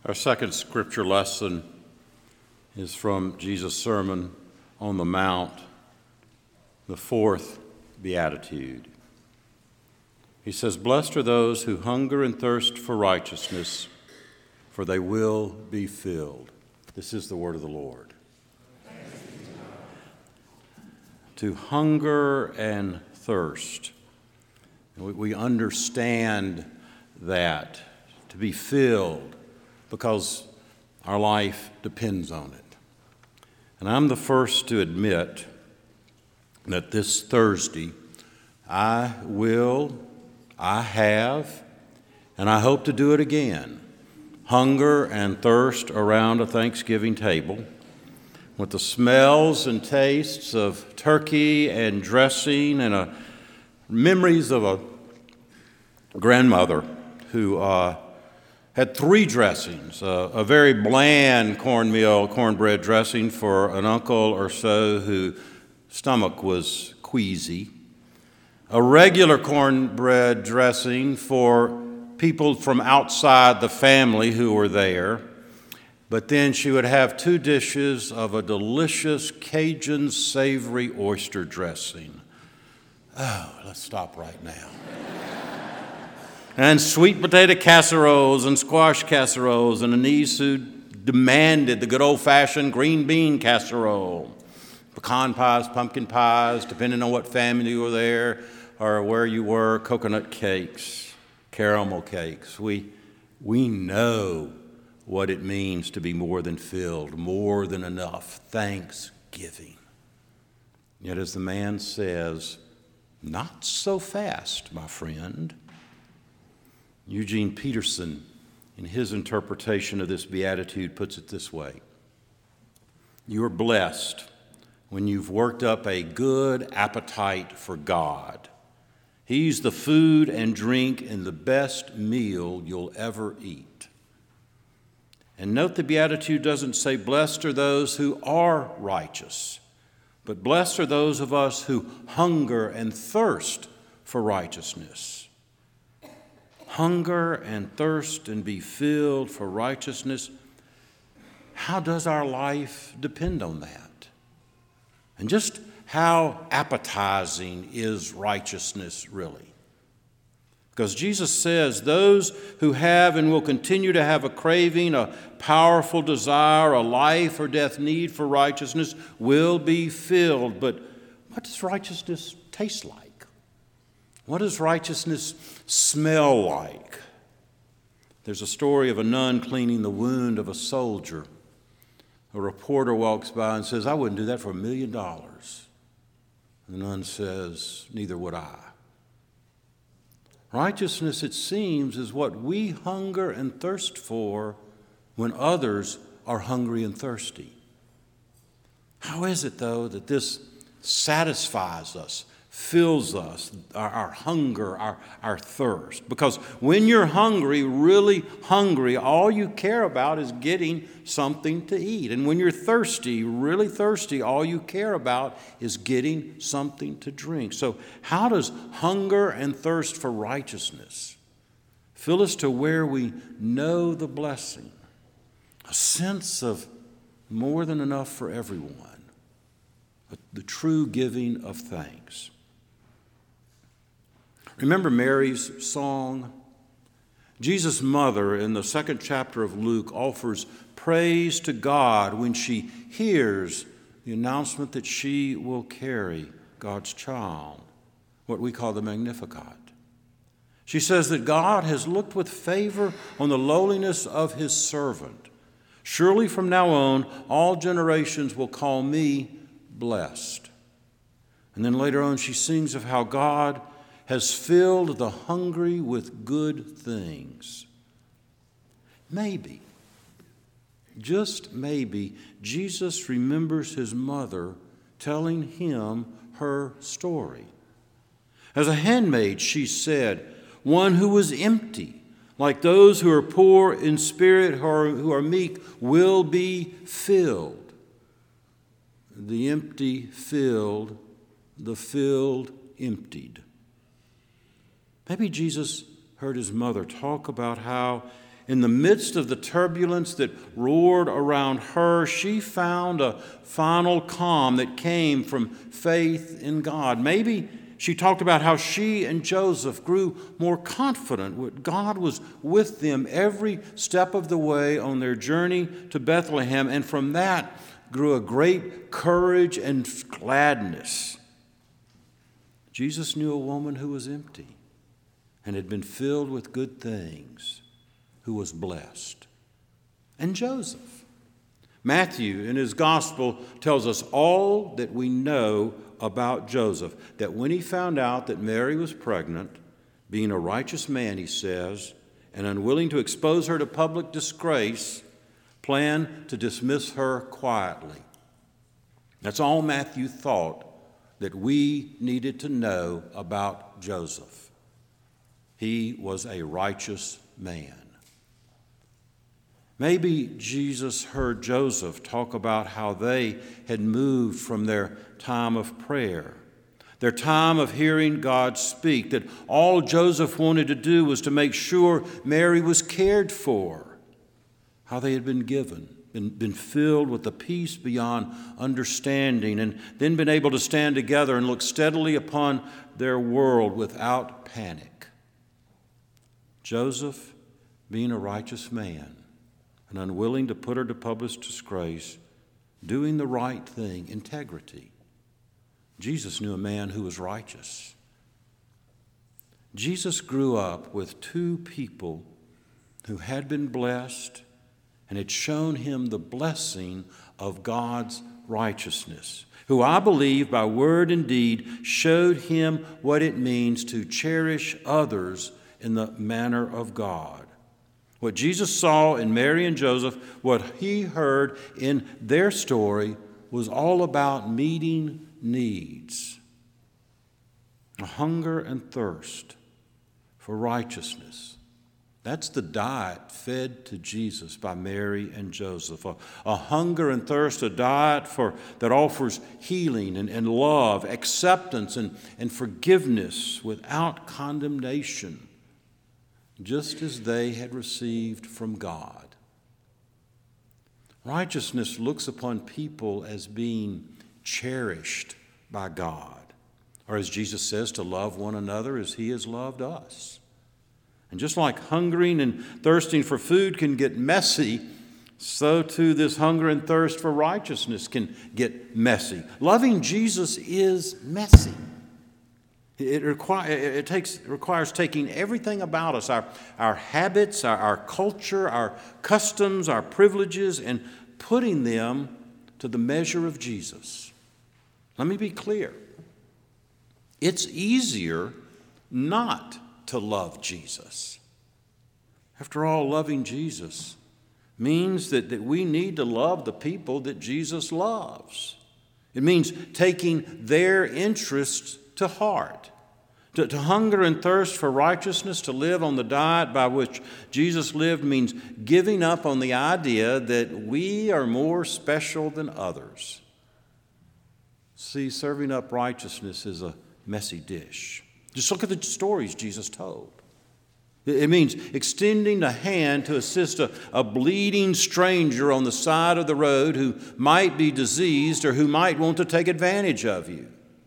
Our second scripture lesson is from Jesus' Sermon on the Mount, the fourth beatitude. He says, "Blessed are those who hunger and thirst for righteousness, for they will be filled." This is the word of the Lord. To hunger and thirst. We understand that, to be filled, because our life depends on it. And I'm the first to admit that this Thursday I have, and I hope to do it again, hunger and thirst around a Thanksgiving table with the smells and tastes of turkey and dressing and memories of a grandmother who had three dressings, a very bland cornbread dressing for an uncle or so whose stomach was queasy, a regular cornbread dressing for people from outside the family who were there, but then she would have two dishes of a delicious Cajun savory oyster dressing. Oh, let's stop right now. And sweet potato casseroles and squash casseroles, and a niece who demanded the good old-fashioned green bean casserole. Pecan pies, pumpkin pies, depending on what family you were there or where you were, coconut cakes, caramel cakes. We know what it means to be more than filled, more than enough, thanksgiving. Yet as the man says, not so fast, my friend. Eugene Peterson, in his interpretation of this beatitude, puts it this way: you are blessed when you've worked up a good appetite for God. He's the food and drink and the best meal you'll ever eat. And note the beatitude doesn't say, blessed are those who are righteous, but blessed are those of us who hunger and thirst for righteousness. Hunger and thirst and be filled for righteousness. How does our life depend on that? And just how appetizing is righteousness really? Because Jesus says those who have and will continue to have a craving, a powerful desire, a life or death need for righteousness will be filled. But what does righteousness taste like? What does righteousness smell like? There's a story of a nun cleaning the wound of a soldier. A reporter walks by and says, I wouldn't do that for $1 million. The nun says, neither would I. Righteousness, it seems, is what we hunger and thirst for when others are hungry and thirsty. How is it, though, that this satisfies us, fills us, our hunger, our thirst? Because when you're hungry, really hungry, all you care about is getting something to eat. And when you're thirsty, really thirsty, all you care about is getting something to drink. So how does hunger and thirst for righteousness fill us to where we know the blessing, a sense of more than enough for everyone, the true giving of thanks? Remember Mary's song? Jesus' mother in the second chapter of Luke offers praise to God when she hears the announcement that she will carry God's child, what we call the Magnificat. She says that God has looked with favor on the lowliness of his servant. Surely from now on, all generations will call me blessed. And then later on, she sings of how God has filled the hungry with good things. Maybe, just maybe, Jesus remembers his mother telling him her story. As a handmaid, she said, one who was empty, like those who are poor in spirit, who are meek, will be filled. The empty filled, the filled emptied. Maybe Jesus heard his mother talk about how in the midst of the turbulence that roared around her, she found a final calm that came from faith in God. Maybe she talked about how she and Joseph grew more confident that God was with them every step of the way on their journey to Bethlehem, and from that grew a great courage and gladness. Jesus knew a woman who was empty and had been filled with good things, who was blessed. And Joseph. Matthew, in his gospel, tells us all that we know about Joseph, that when he found out that Mary was pregnant, being a righteous man, he says, and unwilling to expose her to public disgrace, planned to dismiss her quietly. That's all Matthew thought that we needed to know about Joseph. He was a righteous man. Maybe Jesus heard Joseph talk about how they had moved from their time of prayer, their time of hearing God speak, that all Joseph wanted to do was to make sure Mary was cared for, how they had been been filled with a peace beyond understanding, and then been able to stand together and look steadily upon their world without panic. Joseph, being a righteous man and unwilling to put her to public disgrace, doing the right thing, integrity. Jesus knew a man who was righteous. Jesus grew up with two people who had been blessed and had shown him the blessing of God's righteousness, who I believe by word and deed showed him what it means to cherish others in the manner of God. What Jesus saw in Mary and Joseph, what he heard in their story, was all about meeting needs, a hunger and thirst for righteousness. That's the diet fed to Jesus by Mary and Joseph. A hunger and thirst, a diet that offers healing and love, acceptance and forgiveness without condemnation, just as they had received from God. Righteousness looks upon people as being cherished by God, or as Jesus says, to love one another as he has loved us. And just like hungering and thirsting for food can get messy, so too this hunger and thirst for righteousness can get messy. Loving Jesus is messy. It requires taking everything about us, our habits, our culture, our customs, our privileges, and putting them to the measure of Jesus. Let me be clear. It's easier not to love Jesus. After all, loving Jesus means that we need to love the people that Jesus loves. It means taking their interests to heart. To hunger and thirst for righteousness, to live on the diet by which Jesus lived, means giving up on the idea that we are more special than others. See, serving up righteousness is a messy dish. Just look at the stories Jesus told. It means extending a hand to assist a bleeding stranger on the side of the road who might be diseased or who might want to take advantage of you.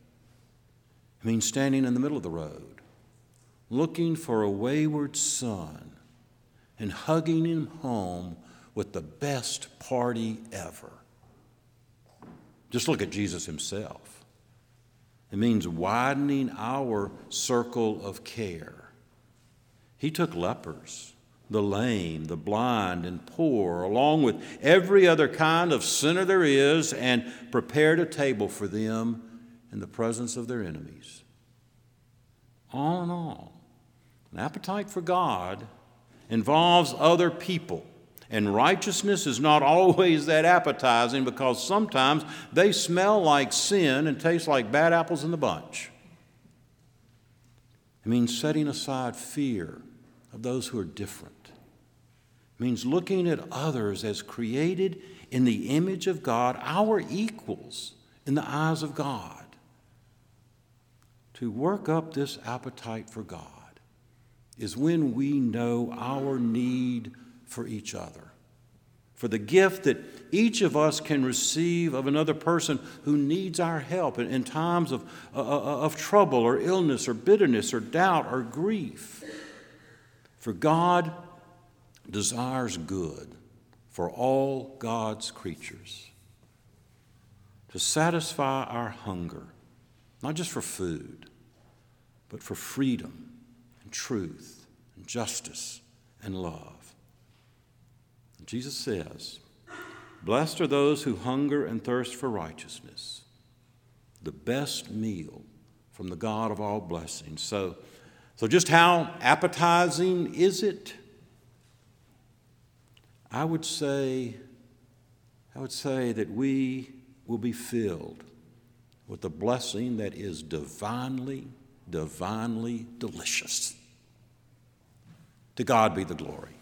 It means standing in the middle of the road, looking for a wayward son and hugging him home with the best party ever. Just look at Jesus himself. It means widening our circle of care. He took lepers, the lame, the blind, and poor, along with every other kind of sinner there is, and prepared a table for them in the presence of their enemies. All in all, an appetite for God involves other people, and righteousness is not always that appetizing because sometimes they smell like sin and taste like bad apples in the bunch. It means setting aside fear of those who are different. It means looking at others as created in the image of God, our equals in the eyes of God. To work up this appetite for God is when we know our need for each other, for the gift that each of us can receive of another person who needs our help in times of trouble or illness or bitterness or doubt or grief. For God desires good for all God's creatures, to satisfy our hunger, not just for food, but for freedom and truth and justice and love. And Jesus says, "Blessed are those who hunger and thirst for righteousness," the best meal from the God of all blessings. So just how appetizing is it? I would say that we will be filled with a blessing that is divinely delicious. To God be the glory.